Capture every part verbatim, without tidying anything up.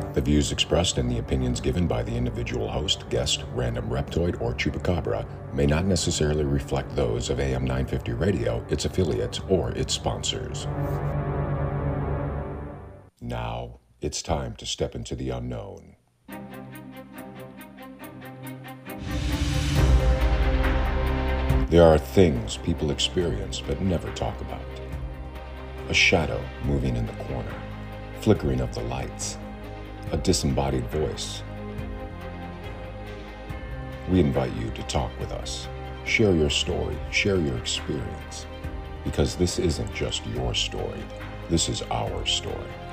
The views expressed and the opinions given by the individual host, guest, random reptoid, or chupacabra may not necessarily reflect those of A M nine fifty Radio, its affiliates, or its sponsors. Now, it's time to step into the unknown. There are things people experience but never talk about. A shadow moving in the corner, flickering of the lights, a disembodied voice. We invite you to talk with us. Share your story, share your experience, because this isn't just your story, this is our story.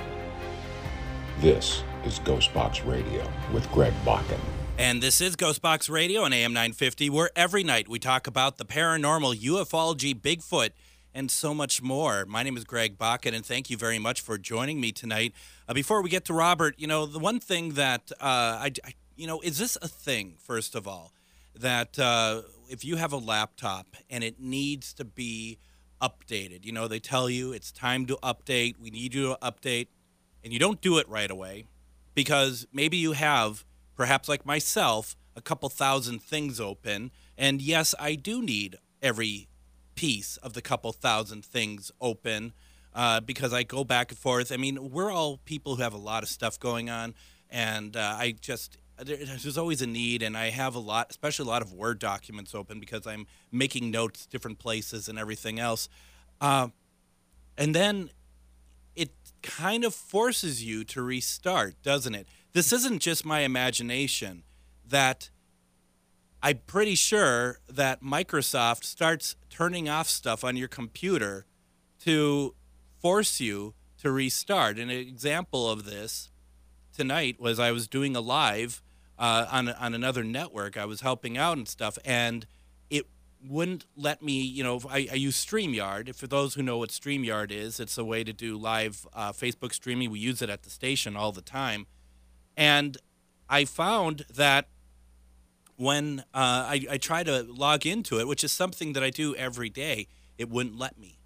This is Ghostbox Radio with Greg Bakken. And this is Ghostbox Radio on A M nine fifty, where every night we talk about the paranormal, ufology, Bigfoot, and so much more. My name is Greg Bakken, and thank you very much for joining me tonight. Uh, before we get to Robert, you know, the one thing that, uh, I, I, you know, is this a thing, first of all, that uh, if you have a laptop and it needs to be updated, you know, they tell you it's time to update, we need you to update, and you don't do it right away because maybe you have, perhaps like myself, a couple thousand things open. And yes, I do need every piece of the couple thousand things open uh, because I go back and forth. I mean, we're all people who have a lot of stuff going on. And uh, I just, there, there's always a need. And I have a lot, especially a lot of Word documents open because I'm making notes different places and everything else. Uh, and then it kind of forces you to restart, doesn't it? This isn't just my imagination, that I'm pretty sure that Microsoft starts turning off stuff on your computer to force you to restart. An example of this tonight was I was doing a live uh, on, on another network. I was helping out and stuff, and it wouldn't let me, you know, I, I use StreamYard. For those who know what StreamYard is, it's a way to do live uh, Facebook streaming. We use it at the station all the time. And I found that when uh, I, I try to log into it, which is something that I do every day, it wouldn't let me.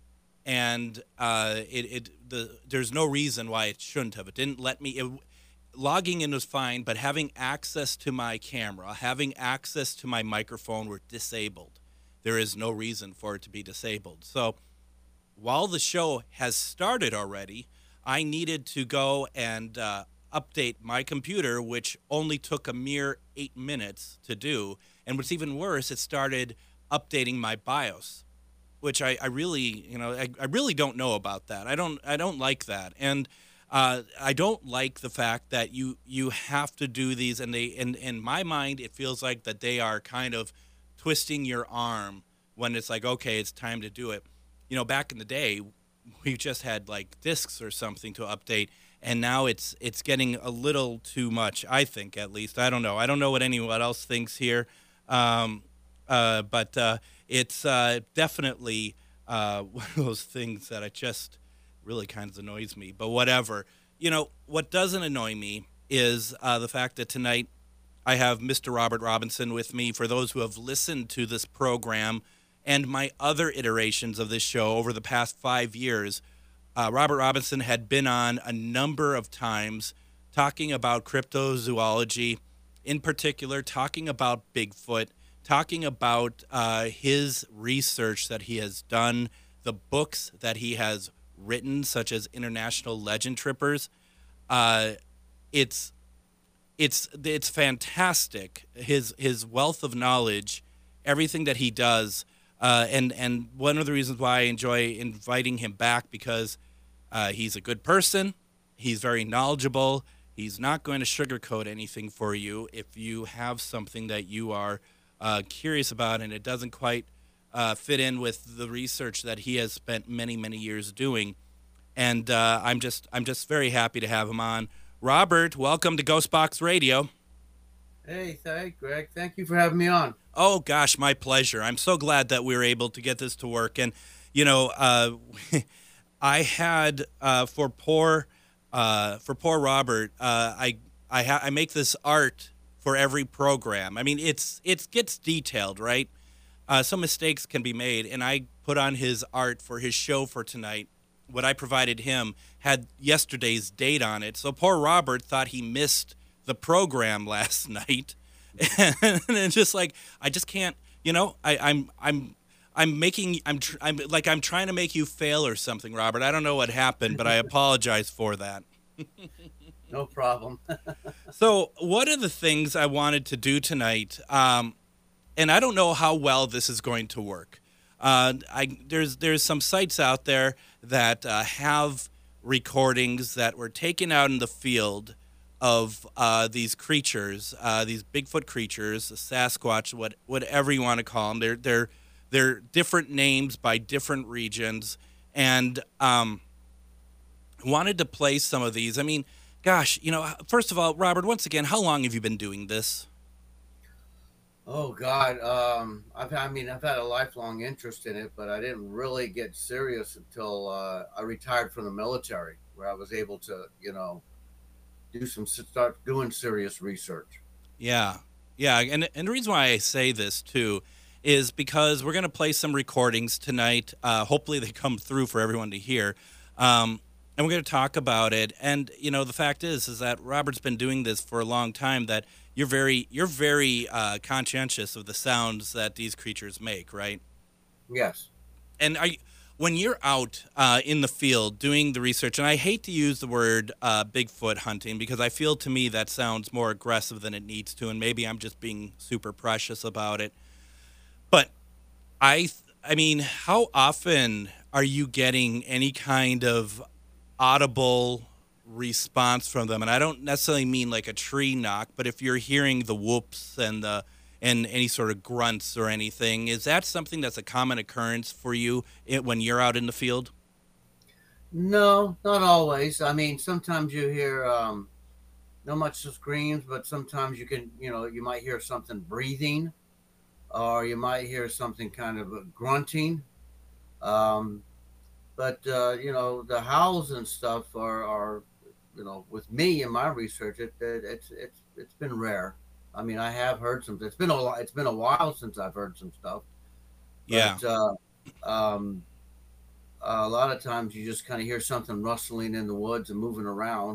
And uh, it, it the there's no reason why it shouldn't have. It didn't let me. It, logging in was fine, but having access to my camera, having access to my microphone were disabled. There is no reason for it to be disabled. So while the show has started already, I needed to go and uh, update my computer, which only took a mere eight minutes to do. And what's even worse, it started updating my BIOS, which I, I really, you know, I, I really don't know about that. I don't, I don't like that. And uh, I don't like the fact that you, you have to do these. And they, in, in my mind, it feels like that they are kind of twisting your arm when it's like, okay, it's time to do it. You know, back in the day, we just had like discs or something to update. And now it's it's getting a little too much, I think, at least. I don't know. I don't know what anyone else thinks here. Um, uh, but uh, it's uh, definitely uh, one of those things that it just really kind of annoys me. But whatever. You know, what doesn't annoy me is uh, the fact that tonight I have Mister Robert Robinson with me. For those who have listened to this program and my other iterations of this show over the past five years, Uh, Robert Robinson had been on a number of times talking about cryptozoology, in particular talking about Bigfoot, talking about uh, his research that he has done, the books that he has written, such as International Legend Trippers. Uh, it's it's it's fantastic. His his wealth of knowledge, everything that he does. Uh, and, and one of the reasons why I enjoy inviting him back, because uh, he's a good person, he's very knowledgeable, he's not going to sugarcoat anything for you if you have something that you are uh, curious about and it doesn't quite uh, fit in with the research that he has spent many, many years doing. And uh, I'm just I'm just very happy to have him on. Robert, welcome to Ghostbox Radio. Hey, hey, Greg. Thank you for having me on. Oh, gosh, my pleasure. I'm so glad that we were able to get this to work. And, you know, uh, I had uh, for poor uh, for poor Robert, uh, I I, ha- I make this art for every program. I mean, it's it gets detailed, right? Uh, some mistakes can be made, and I put on his art for his show for tonight, what I provided him had yesterday's date on it. So poor Robert thought he missed the program last night, and it's just like I just can't. You know, I, I'm I'm I'm making I'm tr- I'm like I'm trying to make you fail or something, Robert. I don't know what happened, but I apologize for that. No problem. So one of the things I wanted to do tonight, um, and I don't know how well this is going to work. Uh, I there's there's some sites out there that uh, have recordings that were taken out in the field of uh, these creatures, uh, these Bigfoot creatures, Sasquatch, what whatever you want to call them. They're they're they're different names by different regions, and um, wanted to play some of these. I mean, gosh, you know, first of all, Robert, once again, how long have you been doing this? Oh God, um, I've I mean I've had a lifelong interest in it, but I didn't really get serious until uh, I retired from the military, where I was able to, you know, do some start doing serious research. Yeah, yeah, and and the reason why I say this too is because we're going to play some recordings tonight. Uh, hopefully, they come through for everyone to hear, um, and we're going to talk about it. And you know, the fact is, is that Robert's been doing this for a long time. That you're very, you're very uh, conscientious of the sounds that these creatures make, right? Yes. And I, when you're out uh, in the field doing the research, and I hate to use the word uh, Bigfoot hunting because I feel to me that sounds more aggressive than it needs to, and maybe I'm just being super precious about it. But I, I mean, how often are you getting any kind of audible response from them? And I don't necessarily mean like a tree knock, but if you're hearing the whoops and the and any sort of grunts or anything, is that something that's a common occurrence for you it, when you're out in the field? No, not always. I mean, sometimes you hear um, not much screams, but sometimes you can, you know, you might hear something breathing, or you might hear something kind of uh, grunting. Um, but uh, you know, the howls and stuff are, are, you know, with me in my research, it, it it's it's it's been rare. I mean, I have heard some. It's been a lo- it's been a while since I've heard some stuff. Yeah. But uh, um, a lot of times you just kind of hear something rustling in the woods and moving around.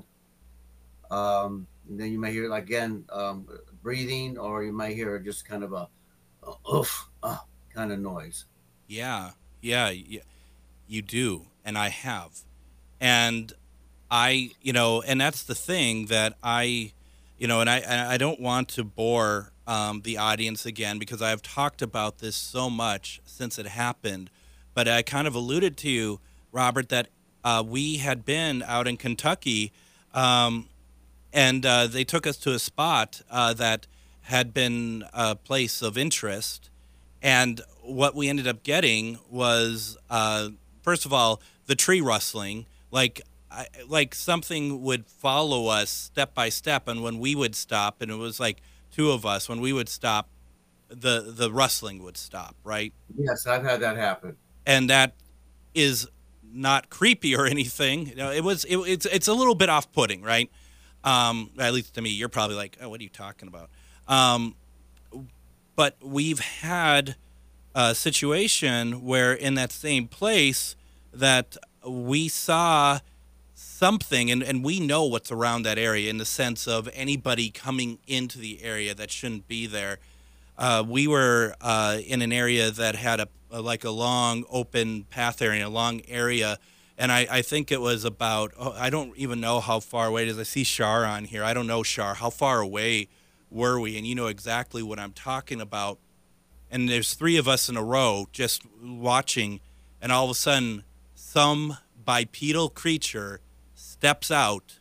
Um, and then you may hear, again, um, breathing, or you may hear just kind of a, a oof uh, kind of noise. Yeah, yeah, yeah, you do, and I have, and I, you know, and that's the thing that I, you know, and I, and I don't want to bore um, the audience again because I've talked about this so much since it happened, but I kind of alluded to you, Robert, that uh, we had been out in Kentucky, um, and uh, they took us to a spot uh, that had been a place of interest. And what we ended up getting was, uh, first of all, the tree rustling, like I, like something would follow us step by step. And when we would stop, and it was like two of us, when we would stop, the the rustling would stop, right? Yes, I've had that happen. And that is not creepy or anything. You know, it was it, it's it's a little bit off-putting, right? Um, at least to me. You're probably like, oh, what are you talking about? Um, but we've had a situation where in that same place that we saw something, and, and we know what's around that area in the sense of anybody coming into the area that shouldn't be there. Uh, we were uh, in an area that had a, a like a long open path area, a long area, and I, I think it was about, oh, I don't even know how far away it is. I see Shar on here. I don't know, Shar, how far away were we? And you know exactly what I'm talking about. And there's three of us in a row just watching, and all of a sudden, some bipedal creature steps out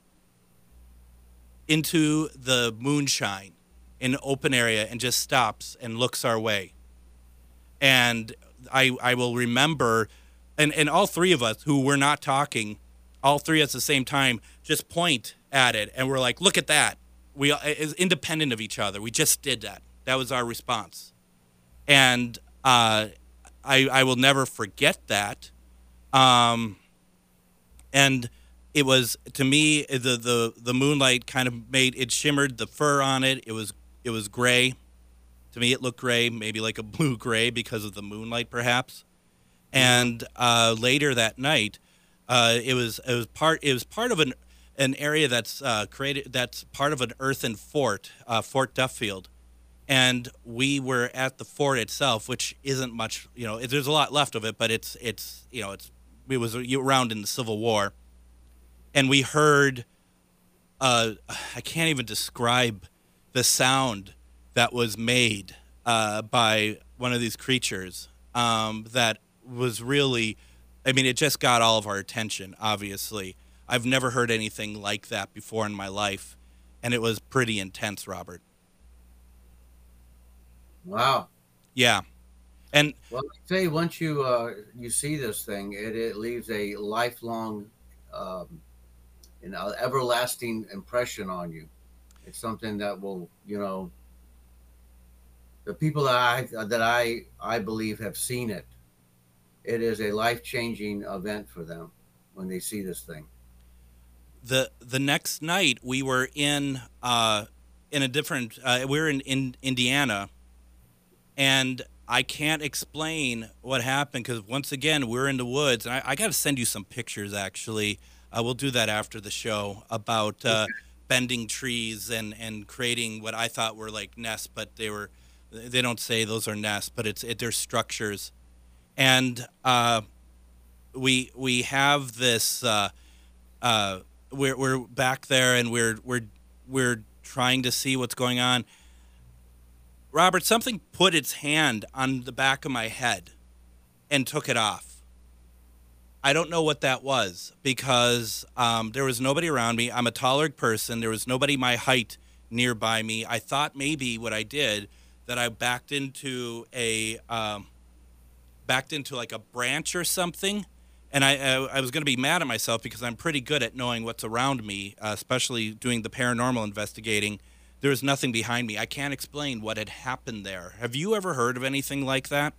into the moonshine in an open area and just stops and looks our way. And I I will remember, and, and all three of us who were not talking, all three at the same time, just point at it, and we're like, look at that. We is independent of each other. We just did that. That was our response. And uh, I I will never forget that. Um, and it was, to me, the, the, the moonlight kind of made it, shimmered the fur on it. It was it was gray. To me, it looked gray, maybe like a blue gray because of the moonlight, perhaps. And uh, later that night, Uh, it was it was part it was part of an an area that's uh, created that's part of an earthen fort, uh, Fort Duffield, and we were at the fort itself, which isn't much. You know, there's a lot left of it, but it's it's you know it's it was around in the Civil War, and we heard. Uh, I can't even describe the sound that was made uh, by one of these creatures. Um, that was really. I mean, it just got all of our attention, obviously. I've never heard anything like that before in my life, and it was pretty intense, Robert. Wow. Yeah. And well, I say once you uh, you see this thing, it, it leaves a lifelong, um, an everlasting impression on you. It's something that will, you know, the people that I that I I believe have seen it. It is a life-changing event for them when they see this thing. The the next night we were in uh, in a different uh, we were in, in Indiana, and I can't explain what happened because once again we're in the woods, and I, I got to send you some pictures. Actually, uh, we'll do that after the show about uh, Okay. bending trees and, and creating what I thought were like nests, but they were they don't say those are nests, but it's it, they're structures. And uh, we we have this. Uh, uh, we're we're back there, and we're we're we're trying to see what's going on. Robert, something put its hand on the back of my head and took it off. I don't know what that was because um, there was nobody around me. I'm a taller person. There was nobody my height nearby me. I thought maybe what I did that I backed into a. Um, backed into like a branch or something, and I I, I was going to be mad at myself because I'm pretty good at knowing what's around me, uh, especially doing the paranormal investigating. There was nothing behind me. I can't explain what had happened there. Have you ever heard of anything like that?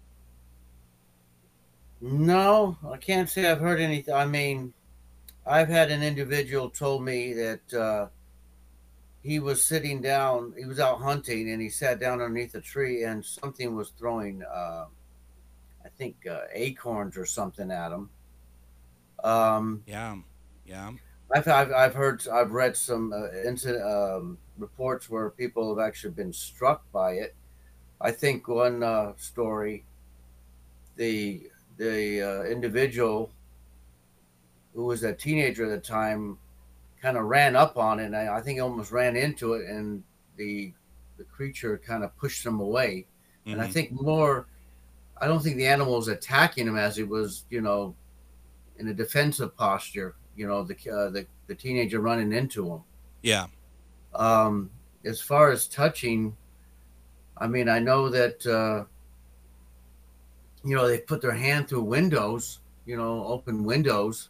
No, I can't say I've heard anything. I mean, I've had an individual told me that uh, he was sitting down, he was out hunting, and he sat down underneath a tree, and something was throwing, uh, I think, uh, acorns or something at him. Um, Yeah, yeah, I've, I've I've heard I've read some uh, incident um, reports where people have actually been struck by it. I think one uh, story, the the uh, individual who was a teenager at the time kind of ran up on it, and I, I think he almost ran into it, and the the creature kind of pushed him away. And I hmm think more, I don't think the animal was attacking him as it was, you know, in a defensive posture. You know, the uh, the the teenager running into him. yeah. Um, as far as touching, I mean, I know that uh, you know they put their hand through windows, you know, open windows,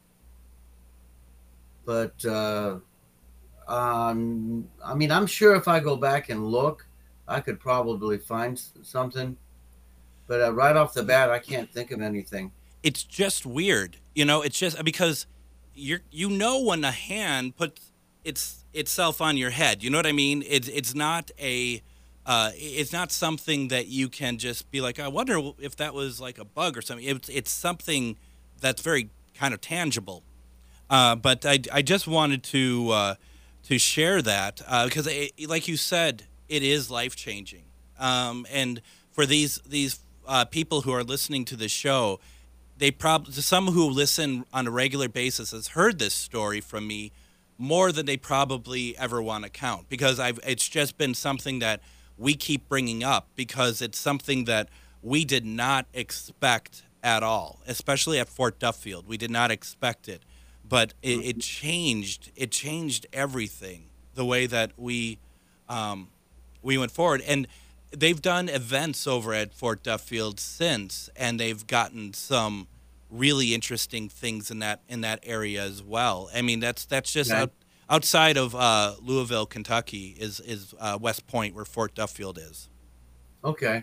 but uh, um, I mean, I'm sure if I go back and look, I could probably find something. But uh, right off the bat, I can't think of anything. It's just weird, you know. It's just because you're you know when a hand puts its itself on your head. You know what I mean? It's it's not a uh, it's not something that you can just be like, I wonder if that was like a bug or something. It's it's something that's very kind of tangible. Uh, but I, I just wanted to uh, to share that because, like you said, it is life changing. Um, and for these these uh, people who are listening to the show, they probably some who listen on a regular basis has heard this story from me more than they probably ever want to count because I've it's just been something that we keep bringing up because it's something that we did not expect at all, especially at Fort Duffield. We did not expect it, but it, it changed. It changed everything the way that we um, we went forward, and they've done events over at Fort Duffield since, and they've gotten some really interesting things in that in that area as well. I mean, that's that's just Okay. out, outside of uh, Louisville, Kentucky, is is uh, West Point, where Fort Duffield is. Okay.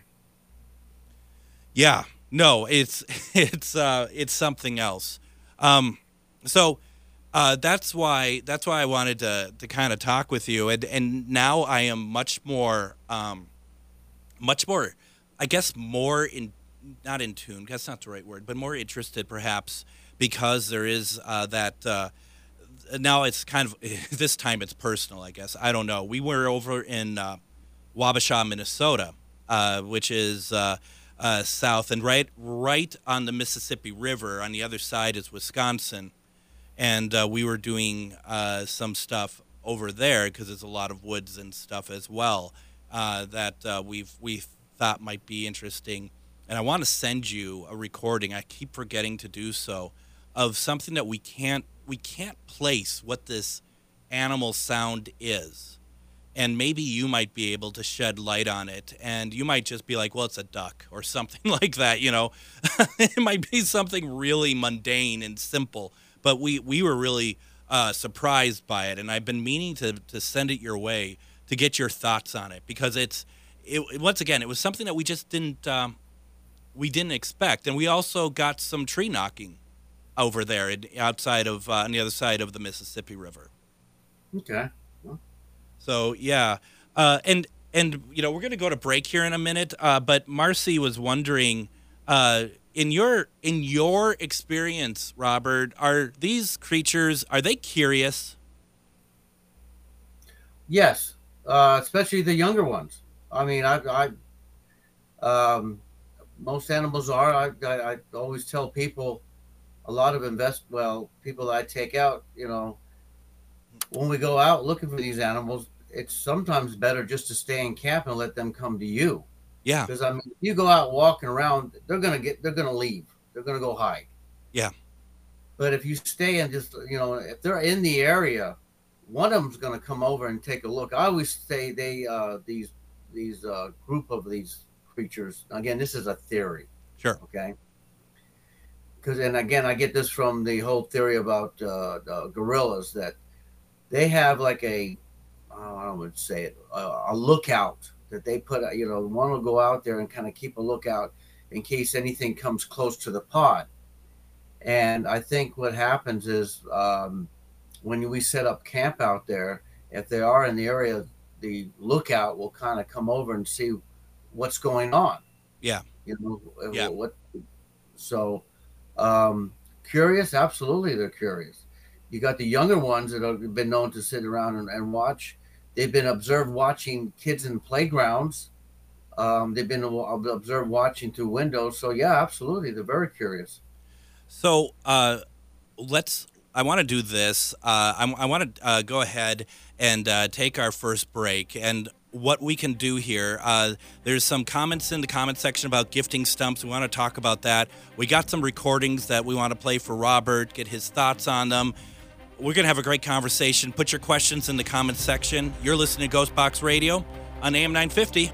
Yeah, no, it's it's uh, it's something else. Um, so uh, that's why that's why I wanted to to kind of talk with you, and and now I am much more um, much more, I guess more in not in tune. That's not the right word, but more interested perhaps because there is uh, that. Uh, now it's kind of this time it's personal, I guess. I don't know. We were over in uh, Wabasha, Minnesota, uh, which is uh, uh, south and right right on the Mississippi River. On the other side is Wisconsin, and uh, we were doing uh, some stuff over there because there's a lot of woods and stuff as well uh, that uh, we've we thought might be interesting. And I want to send you a recording. I keep forgetting to do so, of something that we can't we can't place what this animal sound is. And maybe you might be able to shed light on it. And you might just be like, well, it's a duck or something like that, you know. It might be something really mundane and simple. But we, we were really uh, surprised by it. And I've been meaning to, to send it your way to get your thoughts on it. Because it's, it, once again, it was something that we just didn't, um, we didn't expect. And we also got some tree knocking over there outside of, uh, on the other side of the Mississippi River. Okay. So yeah, uh, and and you know we're going to go to break here in a minute. Uh, but Marcy was wondering, uh, in your in your experience, Robert, are these creatures, are they curious? Yes, uh, especially the younger ones. I mean, I, I um, most animals are. I, I I always tell people, a lot of invest well people that I take out, you know, when we go out looking for these animals, it's sometimes better just to stay in camp and let them come to you. Yeah. Because I mean, if you go out walking around, they're gonna get, they're gonna leave. They're gonna go hide. Yeah. But if you stay and just, you know, if they're in the area, one of them's gonna come over and take a look. I always say they, uh, these, these uh, group of these creatures. Again, this is a theory. Sure. Okay. Because, and again, I get this from the whole theory about uh, uh, gorillas, that they have like a, oh, I would say it, a, a lookout that they put, you know, one will go out there and kind of keep a lookout in case anything comes close to the pod. And I think what happens is um, when we set up camp out there, if they are in the area, the lookout will kind of come over and see what's going on. Yeah. You know, yeah. what, so um, curious, absolutely they're curious. You got the younger ones that have been known to sit around and, and watch. They've been observed watching kids in playgrounds. Um, they've been observed watching through windows. So yeah, absolutely, they're very curious. So uh, let's. I want to do this. Uh, I, I want to uh, go ahead and uh, take our first break. And what we can do here, uh, there's some comments in the comment section about gifting stumps. We want to talk about that. We got some recordings that we want to play for Robert, get his thoughts on them. We're going to have a great conversation. Put your questions in the comments section. You're listening to Ghost Box Radio on A M nine fifty.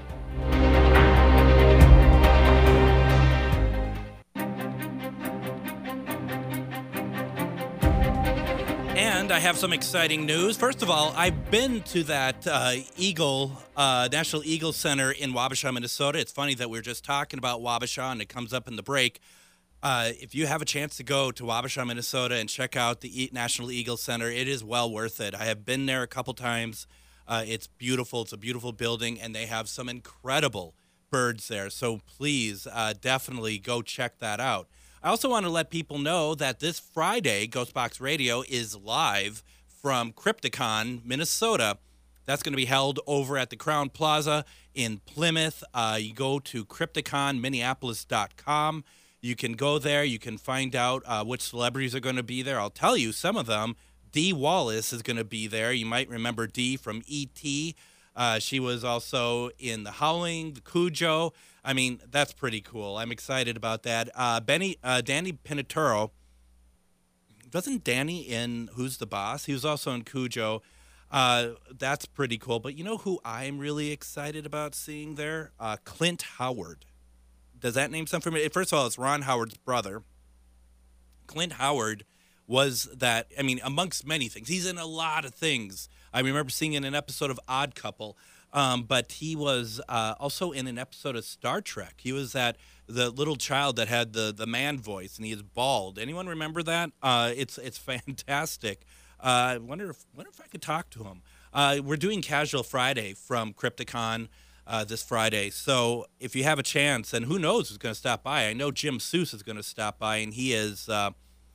And I have some exciting news. First of all, I've been to that uh, Eagle, uh, National Eagle Center in Wabasha, Minnesota. It's funny that we were just talking about Wabasha and it comes up in the break. Uh, if you have a chance to go to Wabasha, Minnesota and check out the e- National Eagle Center, it is well worth it. I have been there a couple times. Uh, it's beautiful. It's a beautiful building, and they have some incredible birds there. So please uh, definitely go check that out. I also want to let people know that this Friday, Ghost Box Radio is live from Crypticon, Minnesota. That's going to be held over at the Crown Plaza in Plymouth. Uh, you go to crypticon minneapolis dot com. You can go there. You can find out uh, which celebrities are going to be there. I'll tell you some of them. Dee Wallace is going to be there. You might remember Dee from E T Uh, she was also in The Howling, the Cujo. I mean, that's pretty cool. I'm excited about that. Uh, Benny, uh, Danny Pinaturo. Wasn't Danny in Who's the Boss? He was also in Cujo. Uh, that's pretty cool. But you know who I'm really excited about seeing there? Uh, Clint Howard. Does that name sound familiar? First of all, it's Ron Howard's brother. Clint Howard was that, I mean, amongst many things. He's in a lot of things. I remember seeing in an episode of Odd Couple, um, but he was uh, also in an episode of Star Trek. He was that the little child that had the, the man voice, and he is bald. Anyone remember that? Uh, it's it's fantastic. Uh, I wonder if wonder if I could talk to him. Uh, we're doing Casual Friday from Crypticon uh, this Friday. So if you have a chance, and who knows who's going to stop by. I know Jim Seuss is going to stop by, and he is uh,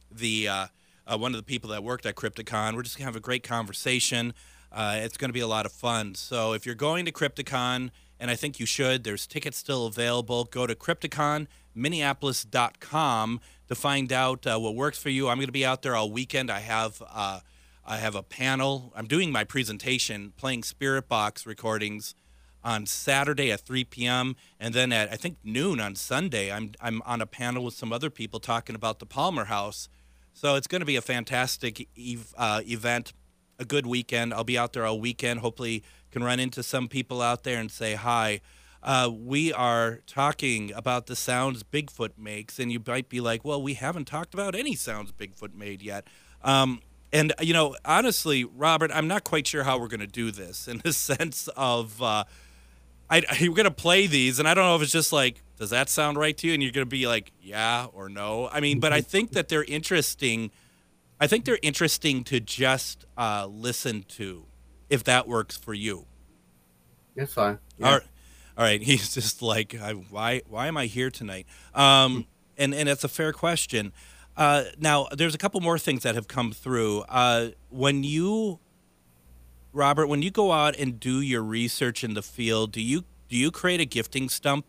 the uh, uh, one of the people that worked at Crypticon. We're just gonna have a great conversation. Uh, it's going to be a lot of fun. So if you're going to Crypticon, and I think you should, there's tickets still available. Go to crypticon minneapolis dot com to find out uh, what works for you. I'm going to be out there all weekend. I have uh, I have a panel. I'm doing my presentation, playing Spirit Box recordings on Saturday at three p.m. and then at I think noon on Sunday, I'm I'm on a panel with some other people talking about the Palmer House. So it's going to be a fantastic ev- uh, event. A good weekend. I'll be out there all weekend. Hopefully can run into some people out there and say hi. Uh, we are talking about the sounds Bigfoot makes, and you might be like, well, we haven't talked about any sounds Bigfoot made yet. Um, and, you know, honestly, Robert, I'm not quite sure how we're going to do this in the sense of uh, I, I, we're going to play these, and I don't know if it's just like, does that sound right to you? And you're going to be like, yeah or no. I mean, but I think that they're interesting. I think they're interesting to just uh, listen to, if that works for you. That's fine. Yeah. All right. All right. He's just like, I, why why am I here tonight? Um, and, and it's a fair question. Uh, now, there's a couple more things that have come through. Uh, when you, Robert, when you go out and do your research in the field, do you do you create a gifting stump?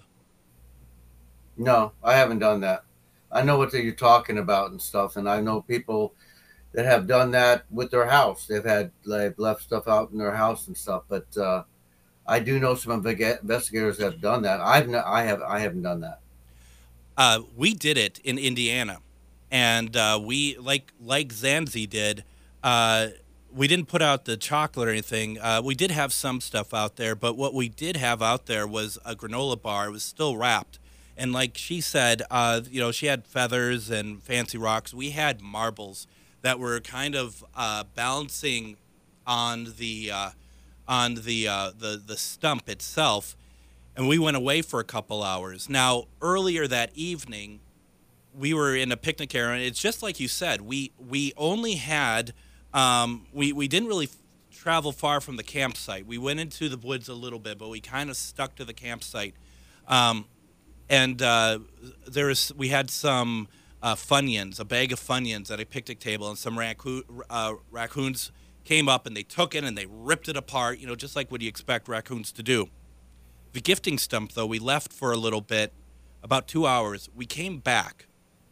No, I haven't done that. I know what you're talking about and stuff, and I know people that have done that with their house. They've had they've left stuff out in their house and stuff. But uh, I do know some investigators that have done that. I've not, I have I haven't done that. Uh, we did it in Indiana, and uh, we like like Zanzi did. Uh, we didn't put out the chocolate or anything. Uh, we did have some stuff out there, but what we did have out there was a granola bar. It was still wrapped. And like she said, uh, you know, she had feathers and fancy rocks. We had marbles that were kind of uh, balancing on the uh, on the, uh, the the stump itself, and we went away for a couple hours. Now, earlier that evening, we were in a picnic area, and it's just like you said. We we only had um, we we didn't really f- travel far from the campsite. We went into the woods a little bit, but we kind of stuck to the campsite. Um, and uh, there was we had some. Uh, Funyuns, a bag of Funyuns at a picnic table, and some raccoon, uh, raccoons came up and they took it and they ripped it apart, you know, just like what you expect raccoons to do. The gifting stump, though, we left for a little bit, about two hours. We came back,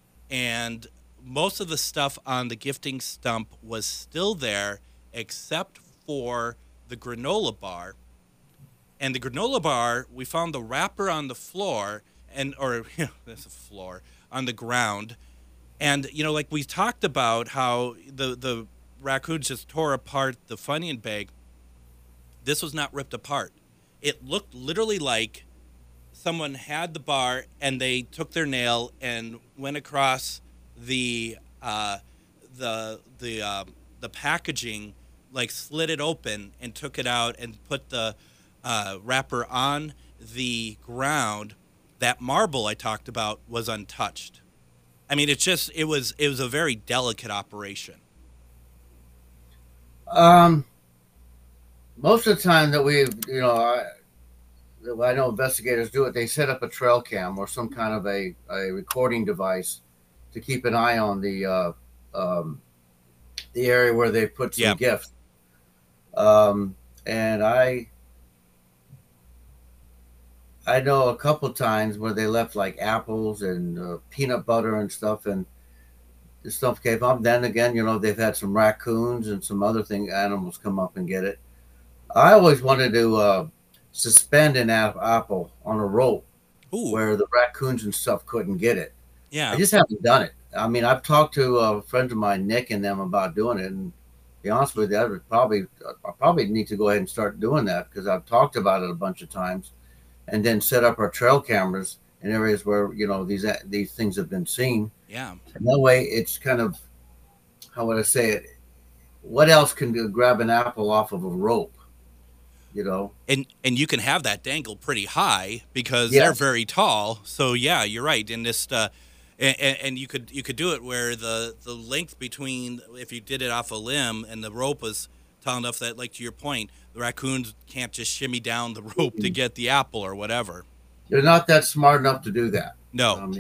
and most of the stuff on the gifting stump was still there, except for the granola bar. And the granola bar, we found the wrapper on the floor, and or you know, there's a floor. on the ground. And, you know, like we talked about how the, the raccoons just tore apart the Funyun bag. This was not ripped apart. It looked literally like someone had the bar and they took their nail and went across the uh, the the uh, the packaging, like slid it open and took it out and put the uh, wrapper on the ground. That marble I talked about was untouched. I mean, it's just it was it was a very delicate operation. Um, most of the time that we, you know, I, I know investigators do it. They set up a trail cam or some kind of a, a recording device to keep an eye on the uh, um, the area where they put some Yeah. gifts. Um, and I. I know a couple times where they left like apples and uh, peanut butter and stuff, and the stuff came up. Then again, you know, they've had some raccoons and some other thing animals come up and get it. I always wanted to uh, suspend an ap- apple on a rope Ooh. where the raccoons and stuff couldn't get it. Yeah. I just haven't done it. I mean, I've talked to uh, friends of mine, Nick, and them about doing it. And to be honest with you, I would probably, I probably need to go ahead and start doing that because I've talked about it a bunch of times. And then set up our trail cameras in areas where, you know, these these things have been seen. Yeah. And that way it's kind of, how would I say it? What else can do, grab an apple off of a rope, you know? And and you can have that dangle pretty high because Yes. they're very tall. So yeah, you're right. And this uh, and, and you could you could do it where the the length between, if you did it off a limb and the rope was tall enough that, like to your point, the raccoons can't just shimmy down the rope to get the apple or whatever. They're not that smart enough to do that. No. Um,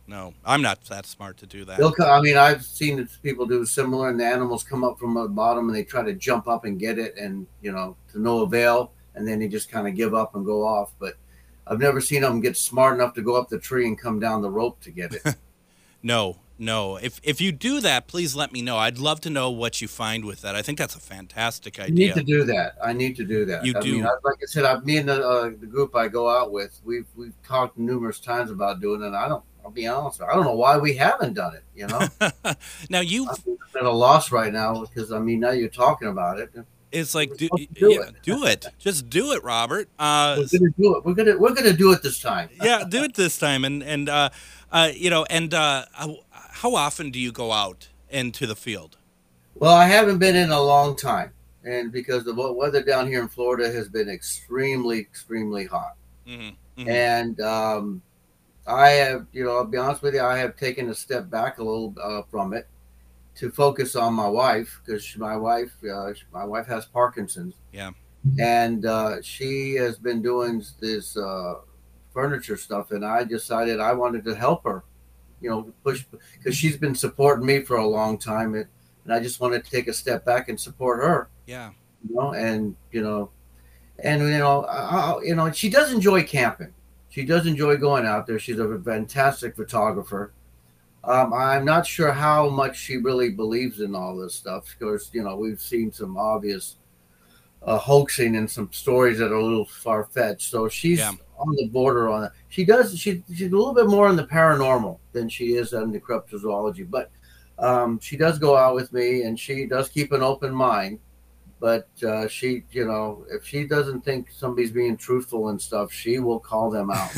no, I'm not that smart to do that. They'll co- I mean, I've seen people do similar, and the animals come up from the bottom and they try to jump up and get it, and you know, to no avail, and then they just kind of give up and go off. But I've never seen them get smart enough to go up the tree and come down the rope to get it. No, no. If if you do that, please let me know. I'd love to know what you find with that. I think that's a fantastic I idea. need to do that. I need to do that. You I do. Mean, I, like I said, I, me and the, uh, the group I go out with, we've we've talked numerous times about doing it. And I don't. I'll be honest. I don't know why we haven't done it. You know. Now you. I'm at a loss right now because I mean now you're talking about it. It's like do, do yeah, it. do it. Just do it, Robert. Uh, We're gonna do it. We're gonna we're gonna do it this time. yeah, do it this time. And and uh, uh, you know, and uh, how, how often do you go out into the field? Well, I haven't been in a long time, and because the we- weather down here in Florida has been extremely, extremely hot, Mm-hmm, mm-hmm. and um, I have, you know, I'll be honest with you, I have taken a step back a little uh, from it to focus on my wife because my wife, uh, my wife has Parkinson's, Yeah. and uh, she has been doing this uh, furniture stuff, and I decided I wanted to help her, you know, push because she's been supporting me for a long time, and, and I just wanted to take a step back and support her, Yeah. you know, and you know, and you know, I, I- you know, she does enjoy camping. She does enjoy going out there. She's a fantastic photographer. Um, I'm not sure how much she really believes in all this stuff because you know we've seen some obvious uh, hoaxing and some stories that are a little far fetched. So she's Yeah. on the border on it. She does. She, she's a little bit more in the paranormal than she is in the cryptozoology, but um, she does go out with me and she does keep an open mind. But uh, she, you know, if she doesn't think somebody's being truthful and stuff, she will call them out.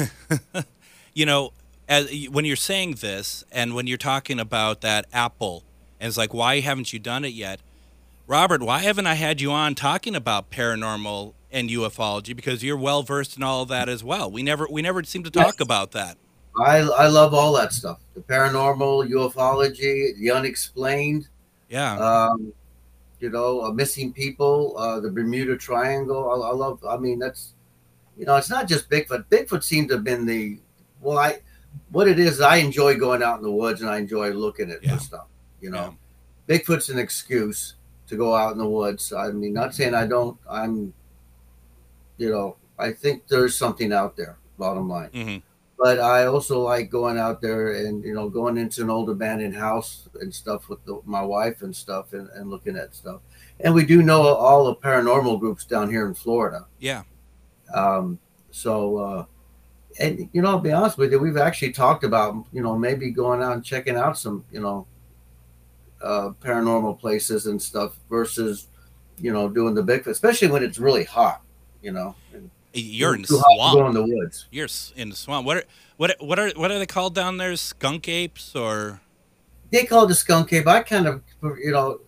You know, as, when you're saying this and when you're talking about that apple, and it's like, why haven't you done it yet? Robert, why haven't I had you on talking about paranormal and ufology? Because you're well versed in all of that as well. We never we never seem to talk Yes. about that. I I love all that stuff. The paranormal, ufology, the unexplained, Yeah. um, you know, uh, missing people, uh, the Bermuda Triangle. I, I love. I mean, that's you know, it's not just Bigfoot. Bigfoot seemed to have been the well. I what it is. I enjoy going out in the woods and I enjoy looking at Yeah. this stuff. You know, Bigfoot's an excuse to go out in the woods. I mean, not saying I don't. I'm, you know, I think there's something out there. Bottom line. hmm But I also like going out there and you know going into an old abandoned house and stuff with the, my wife and stuff and, and looking at stuff. And we do know all the paranormal groups down here in Florida. Yeah. Um, so uh, and you know, I'll be honest with you, we've actually talked about you know maybe going out and checking out some you know uh, paranormal places and stuff versus you know doing the Bigfoot, especially when it's really hot. You know, and You're in the too hot to go swamp. in the woods. You're s- in the swamp. What are what are- what are what are they called down there? Skunk apes or They call it the skunk ape. I kind of, you know,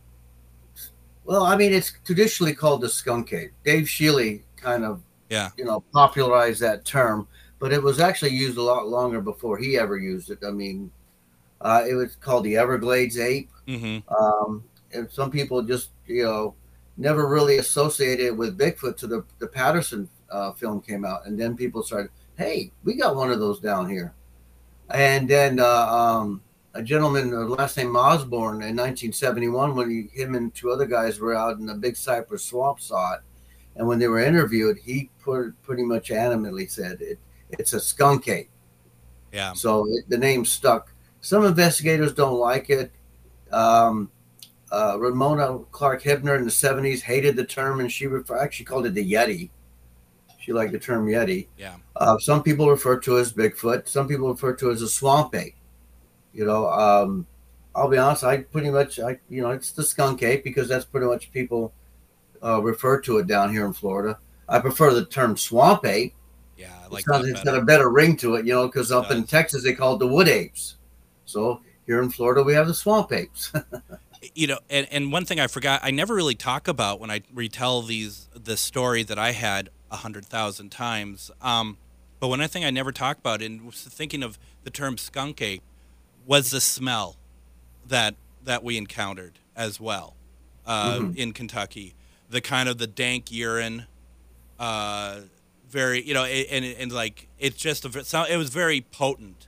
well, I mean, it's traditionally called the skunk ape. Dave Shealy kind of, yeah. you know, popularized that term, but it was actually used a lot longer before he ever used it. I mean, uh, it was called the Everglades ape. hmm Um, and some people just, you know, never really associated it with Bigfoot till the, the Patterson uh, film came out. And then people started, hey, we got one of those down here. And then uh, um, a gentleman, uh, last name Osborne, in nineteen seventy-one, when he, him and two other guys were out in the Big Cypress Swamp, saw it. And when they were interviewed, he put, pretty much animatedly said, it, it's a skunk ape. Yeah. So it, the name stuck. Some investigators don't like it. Um, uh, Ramona Clark Hibner in the seventies hated the term, and she refer, actually called it the Yeti. She liked the term Yeti. Yeah. Uh, some people refer to it as Bigfoot. Some people refer to it as a swamp ape. You know, um, I'll be honest. I pretty much, I you know, it's the skunk ape because that's pretty much people uh, refer to it down here in Florida. I prefer the term swamp ape. Yeah. I like It sounds, that it's better. got a better ring to it, you know, because up in does. Texas they call it the wood apes. So here in Florida we have the swamp apes. You know, and, and one thing I forgot, I never really talk about when I retell these the story that I had a hundred thousand times. Um, but one thing I never talk about, and was thinking of the term skunk ape, was the smell that that we encountered as well uh, Mhm. in Kentucky. The kind of the dank urine, uh, very you know, and and like it's just a, it was very potent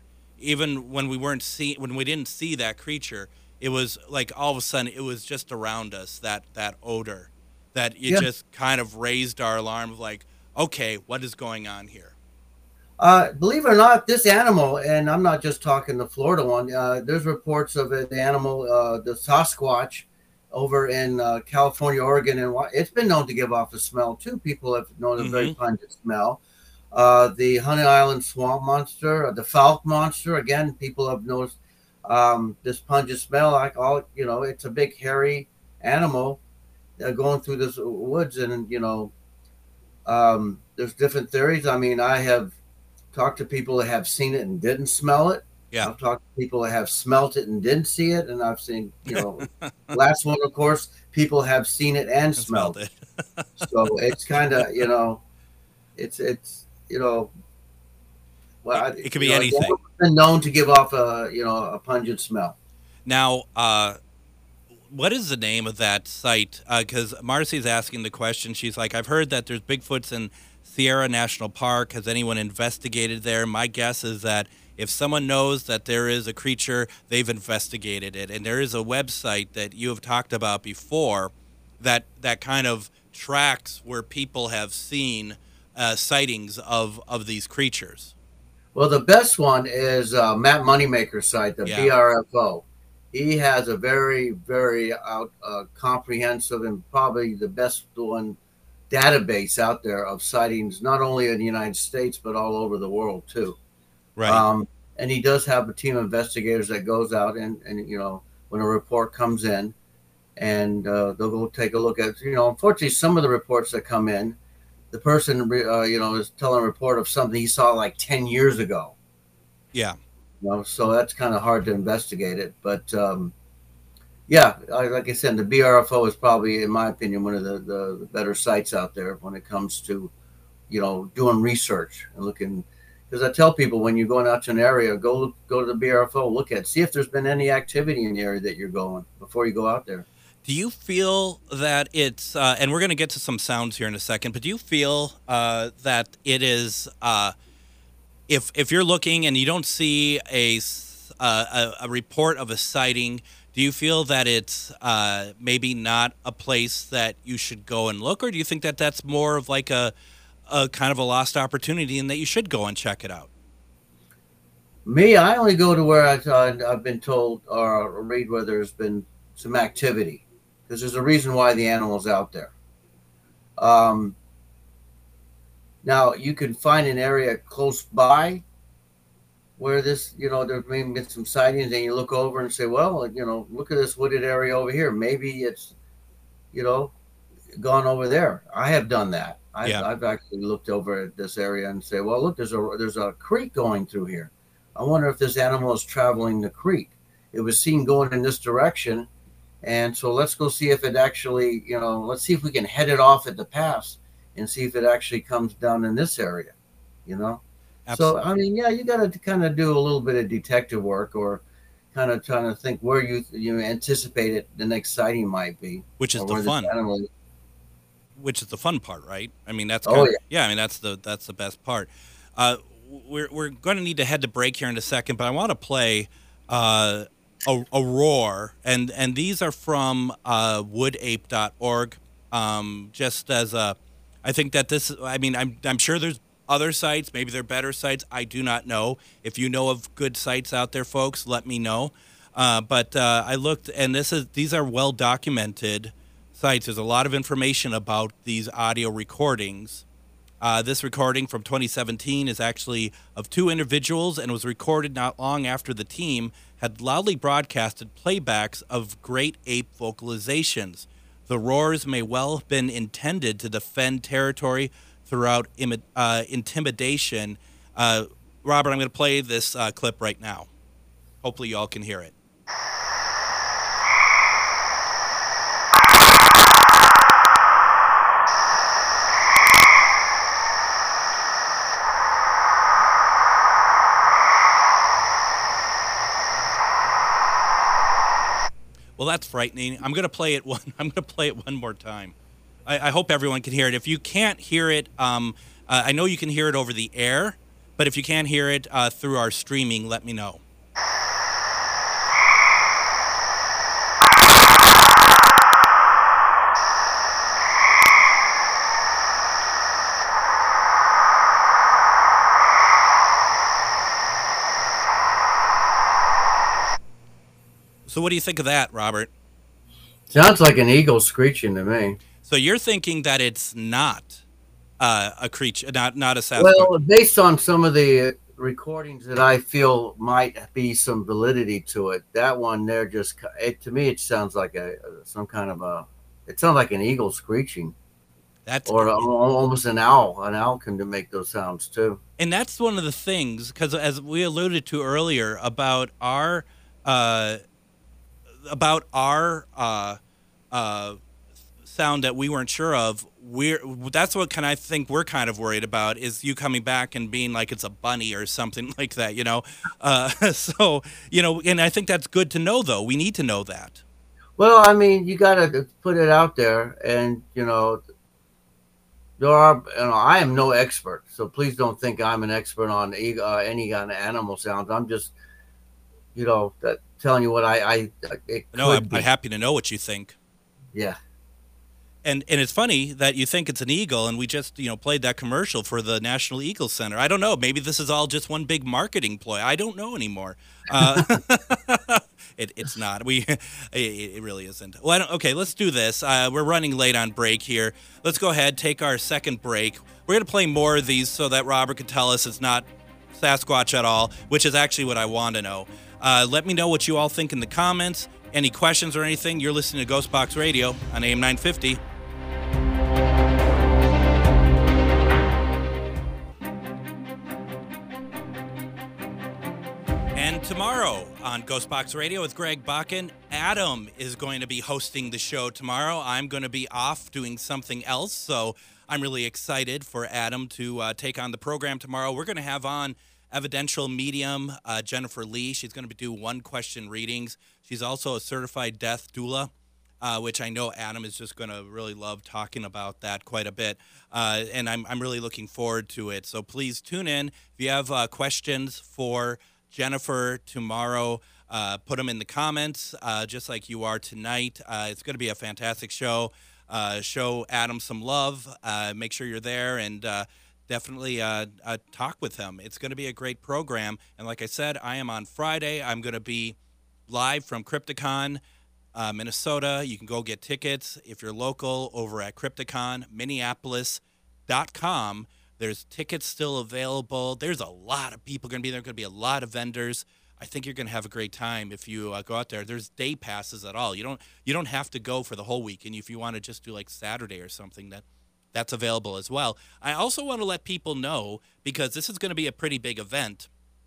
even when we weren't see when we didn't see that creature, it was like all of a sudden it was just around us, that that odor, that it Yeah. just kind of raised our alarm of like, okay, what is going on here? Uh, believe it or not, this animal, and I'm not just talking the Florida one. Uh, there's reports of an animal, uh, the Sasquatch, over in uh, California, Oregon, and Wa- it's been known to give off a smell too. People have known a very Mhm. pungent smell. Uh, the Honey Island swamp monster, uh, the Falk monster, again, people have noticed um, this pungent smell. Like all, you know, it's a big hairy animal uh, going through this woods, and you know, um, there's different theories. I mean, I have talked to people that have seen it and didn't smell it. Yeah. I've talked to people that have smelt it and didn't see it, and I've seen, you know, last one, of course, people have seen it and I smelled smelled it. it. So it's kind of, you know, it's it's you know, well, I, It, it could you be know, anything. it's been known to give off a you know a pungent smell. Now, uh, what is the name of that site? Because Marcy's asking the question. She's like, I've heard that there's Bigfoots in Sierra National Park. Has anyone investigated there? My guess is that if someone knows that there is a creature, they've investigated it. And there is a website that you have talked about before that that kind of tracks where people have seen uh, sightings of, of these creatures. Well, the best one is uh, Matt Moneymaker's site, the Yeah. B R F O. He has a very, very out, uh, comprehensive and probably the best one database out there of sightings, not only in the United States but all over the world too. Right. Um, and he does have a team of investigators that goes out and, and you know, when a report comes in, and uh, they'll go take a look at, you know, unfortunately, some of the reports that come in, the person, uh, you know, is telling a report of something he saw like ten years ago. Yeah. You know, so that's kind of hard to investigate it. But um, yeah, I, like I said, the B R F O is probably, in my opinion, one of the, the, the better sites out there when it comes to, you know, doing research and looking. Because I tell people when you're going out to an area, go go to the B R F O, look at, see if there's been any activity in the area that you're going before you go out there. Do you feel that it's, uh, and we're going to get to some sounds here in a second, but do you feel uh, that it is, uh, if if you're looking and you don't see a, s- uh, a, a report of a sighting, do you feel that it's uh, maybe not a place that you should go and look, or do you think that that's more of like a, a kind of a lost opportunity and that you should go and check it out? Me, I only go to where I've, uh, I've been told or read where there's been some activity, because there's a reason why the animal's out there. Um, now, you can find an area close by where this, you know, there's maybe been some sightings, and you look over and say, well, you know, look at this wooded area over here. Maybe it's, you know, gone over there. I have done that. I've, Yeah. I've actually looked over at this area and say, well, look, there's a there's a creek going through here. I wonder if this animal is traveling the creek. It was seen going in this direction, and so let's go see if it actually, you know, let's see if we can head it off at the pass and see if it actually comes down in this area, you know. So I mean, yeah, you got to kind of do a little bit of detective work, or kind of trying to think where you you anticipate it the next sighting might be, Which is or the where this fun. animal- Which is the fun part, right? I mean, that's Oh, kind of, yeah. yeah. I mean, that's the that's the best part. Uh, we're we're going to need to head to break here in a second, but I want to play uh, a, a roar, and and these are from uh, wood ape dot org. Um, just as a, I think that this. I mean, I'm I'm sure there's other sites. Maybe they're better sites. I do not know. If you know of good sites out there, folks, let me know. Uh, but uh, I looked, and this is these are well documented sites. There's a lot of information about these audio recordings. Uh, this recording from twenty seventeen is actually of two individuals and was recorded not long after the team had loudly broadcasted playbacks of great ape vocalizations. The roars may well have been intended to defend territory throughout imi- uh, intimidation. Uh, Robert, I'm going to play this uh, clip right now. Hopefully you all can hear it. Well, that's frightening. I'm going to play it one. I'm going to play it one more time. I, I hope everyone can hear it. If you can't hear it, um, uh, I know you can hear it over the air, but But if you can't hear it uh, through our streaming, let me know. So what do you think of that, Robert? Sounds like an eagle screeching to me. So you're thinking that it's not uh, a creature, not not a Sasquatch? Well, based on some of the recordings that I feel might be some validity to it, that one there just it, to me it sounds like a some kind of a it sounds like an eagle screeching. That's or a, almost an owl. An owl can make those sounds too. And that's one of the things, because as we alluded to earlier about our uh, about our uh, uh, sound that we weren't sure of, we're that's what kind of I think we're kind of worried about is you coming back and being like it's a bunny or something like that, you know. Uh, so you know, and I think that's good to know, though. We need to know that. Well, I mean, you got to put it out there, and you know. There are, you know, I am no expert, so please don't think I'm an expert on uh, any kind of animal sounds. I'm just, you know, that, telling you what I, I it no, I'm, be. I'm happy to know what you think. Yeah. And and it's funny that you think it's an eagle, and we just, you know, played that commercial for the National Eagle Center. I don't know. Maybe this is all just one big marketing ploy. I don't know anymore. Uh, it, it's not. We it, it really isn't. Well, I don't, okay, let's do this. Uh, we're running late on break here. Let's go ahead, take our second break. We're going to play more of these so that Robert can tell us it's not Sasquatch at all, which is actually what I want to know. Uh, let me know what you all think in the comments. Any questions or anything, you're listening to Ghost Box Radio on A M nine fifty. And tomorrow on Ghost Box Radio with Greg Bakken, Adam is going to be hosting the show tomorrow. I'm going to be off doing something else, so I'm really excited for Adam to uh, take on the program tomorrow. We're going to have on evidential medium uh, Jennifer Lee. She's going to do one-question readings. She's also a certified death doula, uh, which I know Adam is just going to really love talking about that quite a bit. Uh, and I'm I'm really looking forward to it. So please tune in. If you have uh, questions for Jennifer tomorrow, uh, put them in the comments, uh, just like you are tonight. Uh, it's going to be a fantastic show. Uh, show Adam some love. Uh, make sure you're there and uh, definitely uh, uh, talk with him. It's going to be a great program. And like I said, I am on Friday. I'm going to be live from Crypticon, uh, Minnesota. You can go get tickets if you're local over at Crypticon Minneapolis dot com. There's tickets still available. There's a lot of people going to be there. Going to be a lot of vendors. I think you're going to have a great time if you uh, go out there. There's day passes at all. You don't you don't have to go for the whole week. And if you want to just do like Saturday or something, that that's available as well. I also want to let people know, because this is going to be a pretty big event.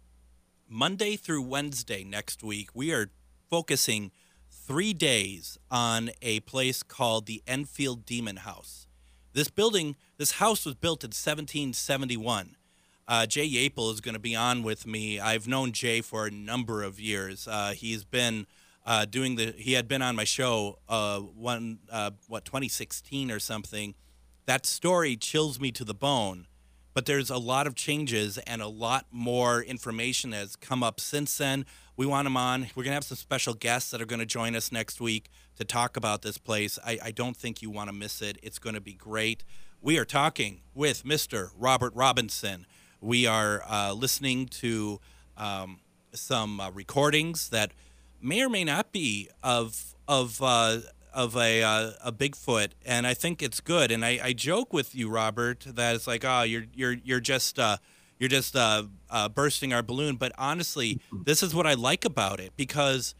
Monday through Wednesday next week, we are focusing three days on a place called the Enfield Demon House. This building, this house was built in seventeen seventy-one. Uh, Jay Yapel is going to be on with me. I've known Jay for a number of years. Uh, he's been uh, doing the. He had been on my show uh, one uh, what twenty sixteen or something. That story chills me to the bone. But there's a lot of changes and a lot more information has come up since then. We want him on. We're going to have some special guests that are going to join us next week to talk about this place. I, I don't think you want to miss it. It's going to be great. We are talking with Mister Robert Robinson. We are uh, listening to um, some uh, recordings that may or may not be of of uh, of a uh, a Bigfoot, and I think it's good. And I, I joke with you, Robert, that it's like, oh, you're you're you're just uh, you're just uh, uh, bursting our balloon. But honestly, this is what I like about it, because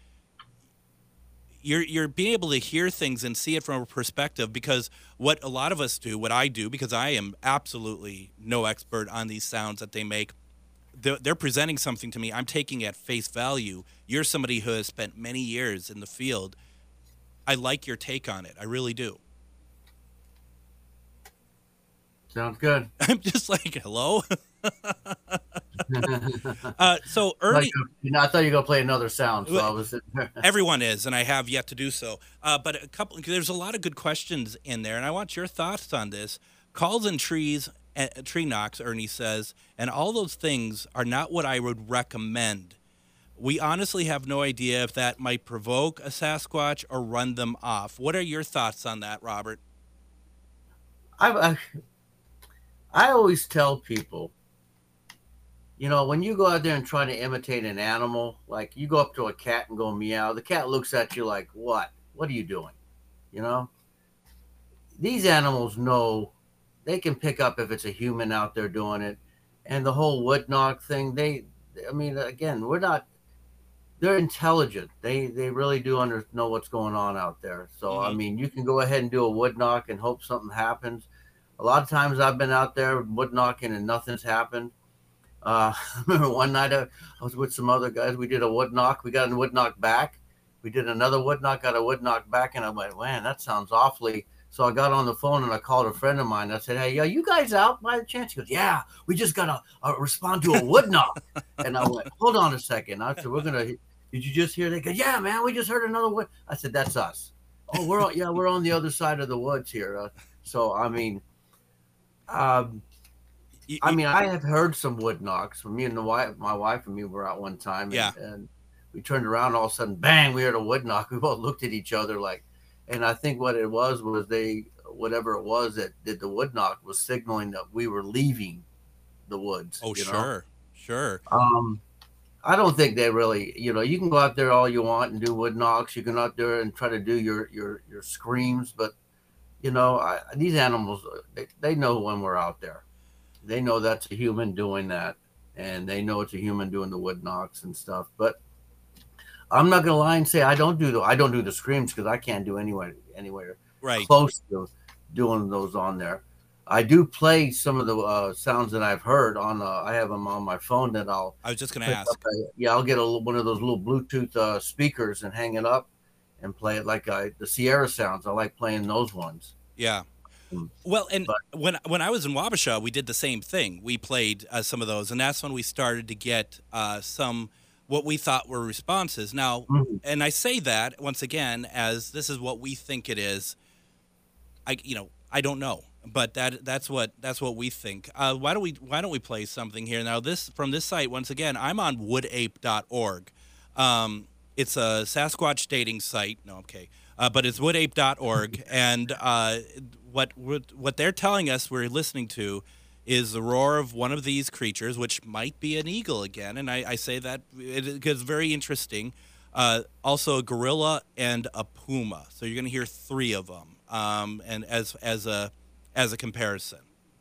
you're you're being able to hear things and see it from a perspective. Because what a lot of us do, what I do, because I am absolutely no expert on these sounds that they make. They're, they're presenting something to me. I'm taking it at face value. You're somebody who has spent many years in the field. I like your take on it. I really do. Sounds good. I'm just like, hello? uh, so Ernie, like, you know, I thought you were gonna play another sound. So I was everyone is, and I have yet to do so. Uh, but a couple, there's a lot of good questions in there, and I want your thoughts on this. Calls and Trees uh, tree knocks, Ernie says, and all those things are not what I would recommend. We honestly have no idea if that might provoke a Sasquatch or run them off. What are your thoughts on that, Robert? I, I, I always tell people, you know, when you go out there and try to imitate an animal, like you go up to a cat and go meow, the cat looks at you like, what? What are you doing? You know? These animals know, they can pick up if it's a human out there doing it. And the whole wood knock thing, they, I mean, again, we're not, they're intelligent. They they really do under, know what's going on out there. So, mm-hmm. I mean, you can go ahead and do a wood knock and hope something happens. A lot of times I've been out there wood knocking and nothing's happened. Uh, I remember one night I, I was with some other guys. We did a wood knock. We got a wood knock back. We did another wood knock, got a wood knock back. And I went, man, that sounds awfully. So I got on the phone and I called a friend of mine. I said, hey, are you guys out by the chance? He goes, yeah, we just got to uh, respond to a wood knock. And I went, hold on a second. I said, we're going to, did you just hear that? They go, yeah, man, we just heard another wood. I said, that's us. Oh, we're on, yeah, we're on the other side of the woods here. Uh, so, I mean, um, you, I mean, I have heard some wood knocks. Me and the wife, my wife and me were out one time. And, yeah. and we turned around, all of a sudden, bang, we heard a wood knock. We both looked at each other like, and I think what it was was they, whatever it was that did the wood knock was signaling that we were leaving the woods. Oh, you sure, know? sure. Um, I don't think they really, you know, you can go out there all you want and do wood knocks. You can go out there and try to do your your your screams, but you know, I, these animals, they, they know when we're out there. They know that's a human doing that, and they know it's a human doing the wood knocks and stuff. But I'm not gonna lie and say I don't do the I don't do the screams because I can't do anywhere anywhere right. close to doing those on there. I do play some of the uh, sounds that I've heard on. Uh, I have them on my phone that I'll. I was just gonna ask. A, yeah, I'll get a, one of those little Bluetooth uh, speakers and hang it up and play it like I, the Sierra sounds. I like playing those ones. Yeah. Well, and but, when when I was in Wabasha, we did the same thing. We played uh, some of those, and that's when we started to get uh, some what we thought were responses. Now, mm-hmm. and I say that once again as this is what we think it is. I you know I don't know, but that that's what that's what we think. Uh, why don't we why don't we play something here now? This from this site once again. I'm on wood ape dot org. Um, it's a Sasquatch dating site. No, okay, uh, but it's wood ape dot org, and uh, what what they're telling us we're listening to is the roar of one of these creatures, which might be an eagle again. And I, I say that because it's very interesting. Uh, also, a gorilla and a puma. So you're going to hear three of them, um, and as as a as a comparison.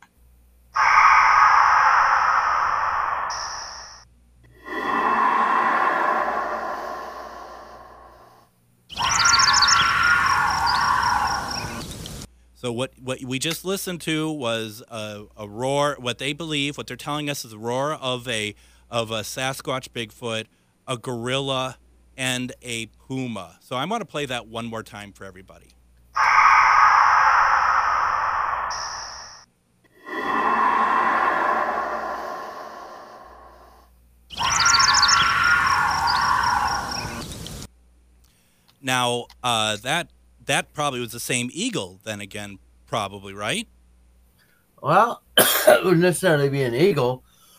So what, what we just listened to was a, a roar. What they believe, what they're telling us, is the roar of a of a Sasquatch Bigfoot, a gorilla, and a puma. So I want to play that one more time for everybody. Now uh, that. That probably was the same eagle then again, probably, right? Well, it wouldn't necessarily be an eagle,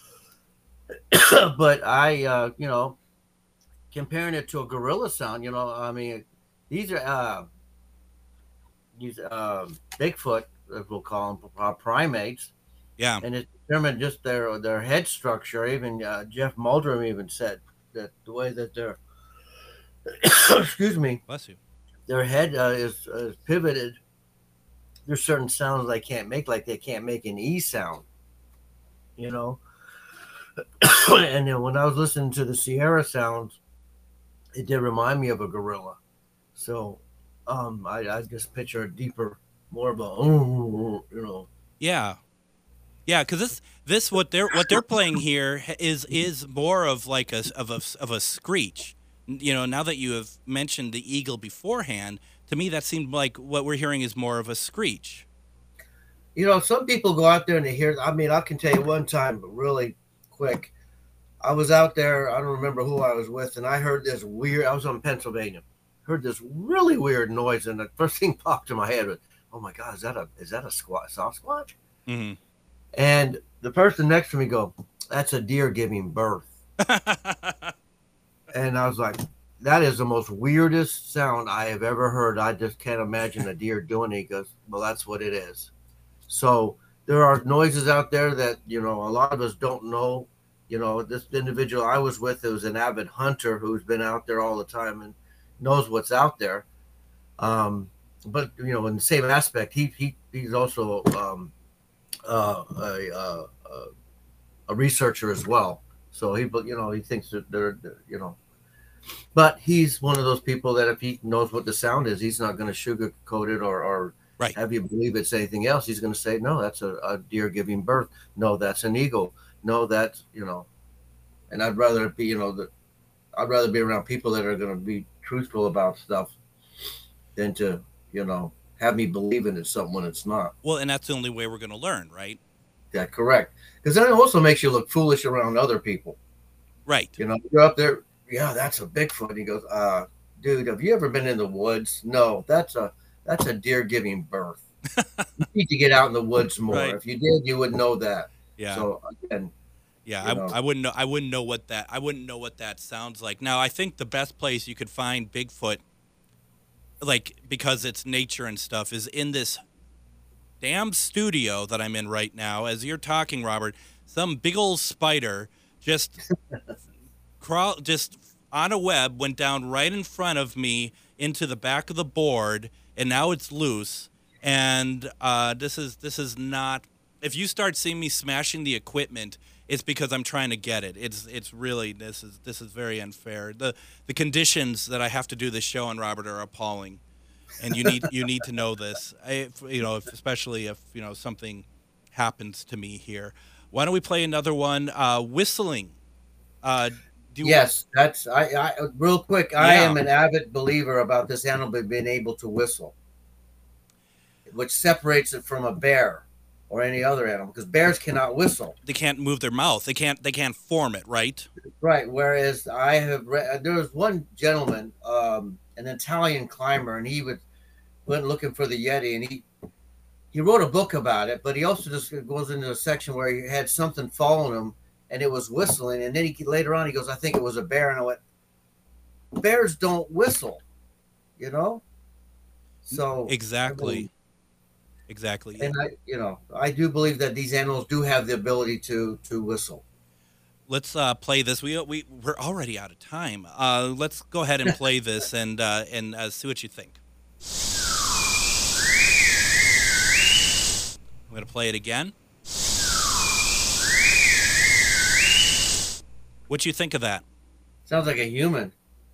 but I, uh, you know, comparing it to a gorilla sound, you know, I mean, these are uh, these uh, Bigfoot, as we'll call them, uh, primates. Yeah. And it's determined just their their head structure. Even uh, Jeff Muldrum even said that the way that they're, excuse me. Bless you. Their head uh, is, is pivoted. There's certain sounds they can't make, like they can't make an E sound, you know. And then when I was listening to the Sierra sounds, it did remind me of a gorilla. So um, I, I just picture a deeper, more of a, you know. Yeah, yeah, because this this what they're what they're playing here is is more of like a of a of a screech. You know, now that you have mentioned the eagle beforehand, to me that seemed like what we're hearing is more of a screech. You know, some people go out there and they hear, I mean, I can tell you one time, but really quick. I was out there, I don't remember who I was with, and I heard this weird, I was on Pennsylvania, heard this really weird noise, and the first thing popped in my head was, oh my God, is that a is that a squat, Sasquatch? Mm-hmm. And the person next to me go, "That's a deer giving birth." And I was like, that is the most weirdest sound I have ever heard. I just can't imagine a deer doing it. He goes, well, that's what it is. So there are noises out there that, you know, a lot of us don't know. You know, this individual I was with, who's an avid hunter who's been out there all the time and knows what's out there. Um, but, you know, in the same aspect, he, he he's also um, uh, a, a, a researcher as well. So he, you know, he thinks that they're, they're, you know, but he's one of those people that if he knows what the sound is, he's not going to sugarcoat it or, or right. have you believe it's anything else. He's going to say, no, that's a, a deer giving birth. No, that's an eagle. No, that's, you know, and I'd rather be, you know, the, I'd rather be around people that are going to be truthful about stuff than to, you know, have me believe in it something when it's not. Well, and that's the only way we're going to learn, right? Yeah, correct. Because then it also makes you look foolish around other people. Right. You know, you're up there, yeah, that's a Bigfoot. And he goes, uh, dude, have you ever been in the woods? No, that's a that's a deer giving birth. You need to get out in the woods more. Right. If you did, you would know that. Yeah. So again, yeah, I, I wouldn't know. I wouldn't know what that. I wouldn't know what that sounds like. Now, I think the best place you could find Bigfoot, like because it's nature and stuff, is in this damn studio that I'm in right now. As you're talking, Robert, some big old spider just crawl, just on a web went down right in front of me into the back of the board, and now it's loose. And uh, this is this is not. If you start seeing me smashing the equipment, it's because I'm trying to get it. It's it's really this is this is very unfair. The the conditions that I have to do this show on, Robert, are appalling. And you need you need to know this, I, you know, if, especially if you know something happens to me here. Why don't we play another one? Uh, whistling. Uh, do you yes, that's I, I. Real quick, I Yeah. am an avid believer about this animal being able to whistle, which separates it from a bear or any other animal, because bears cannot whistle. They can't move their mouth. They can't. They can't form it. Right. Right. Whereas I have read, there was one gentleman, um, an Italian climber, and he would went looking for the Yeti, and he he wrote a book about it. But he also just goes into a section where he had something following him, and it was whistling. And then he later on he goes, "I think it was a bear," and I went, "Bears don't whistle," you know. So Exactly. I mean, Exactly. and I, you know, I do believe that these animals do have the ability to to whistle. Let's uh, play this. We we we're already out of time. Uh, let's go ahead and play this and uh, and uh, see what you think. I'm going to play it again. What you think of that? Sounds like a human.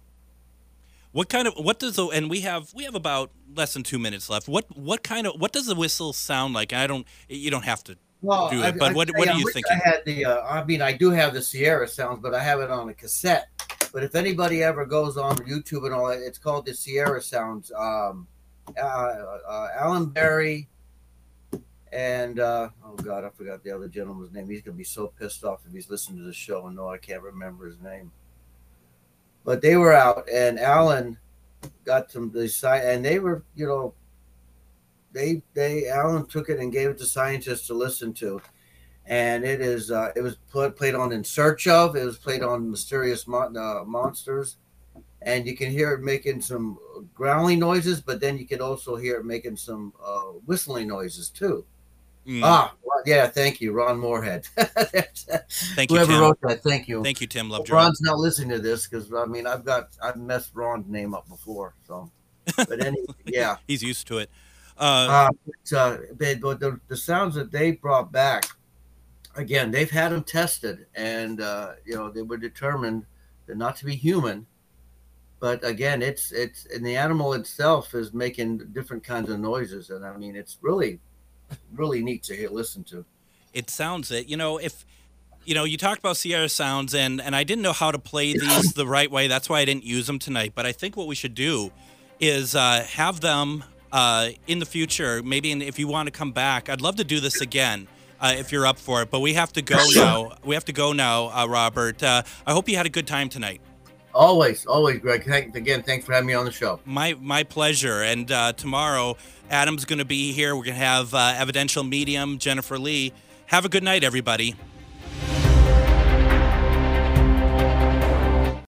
What kind of what does the and we have we have about less than two minutes left. What what kind of what does the whistle sound like? I don't you don't have to Well, do I, it, but I, what I, what I are you wish thinking? I had the. Uh, I mean, I do have the Sierra sounds, but I have it on a cassette. But if anybody ever goes on YouTube and all that, it's called the Sierra Sounds. Um, uh, uh, Alan Berry and uh, oh god, I forgot the other gentleman's name. He's gonna be so pissed off if he's listening to the show and no, I can't remember his name. But they were out, and Alan got some decide, and they were, you know, they they Alan took it and gave it to scientists to listen to. And it is uh, it was put, played on In Search Of. It was played on Mysterious Mon- uh, Monsters, and you can hear it making some growling noises, but then you can also hear it making some uh, whistling noises too. Mm. Ah, well, yeah, thank you, Ron Moorhead. Thank you, Whoever Tim. wrote that, thank you. Thank you, Tim Well, Lovejoy. Ron's not listening to this because I mean I've got I've messed Ron's name up before, so. But anyway, yeah. He's used to it. Uh, Uh, but, uh, but but the, the sounds that they brought back, again, they've had them tested, and uh, you know they were determined that not to be human. But again, it's it's and the animal itself is making different kinds of noises, and I mean it's really, really neat to hear, listen to. it sounds it. You know, if you know, you talked about Sierra Sounds, and and I didn't know how to play these the right way. That's why I didn't use them tonight. But I think what we should do is uh, have them uh, in the future. Maybe in, if you want to come back, I'd love to do this again. Uh, if you're up for it, but we have to go now. We have to go now, uh, Robert. Uh, I hope you had a good time tonight. Always, always, Greg. Thank, again, thanks for having me on the show. My my pleasure. And uh, tomorrow, Adam's going to be here. We're going to have uh, evidential medium Jennifer Lee Have a good night, everybody.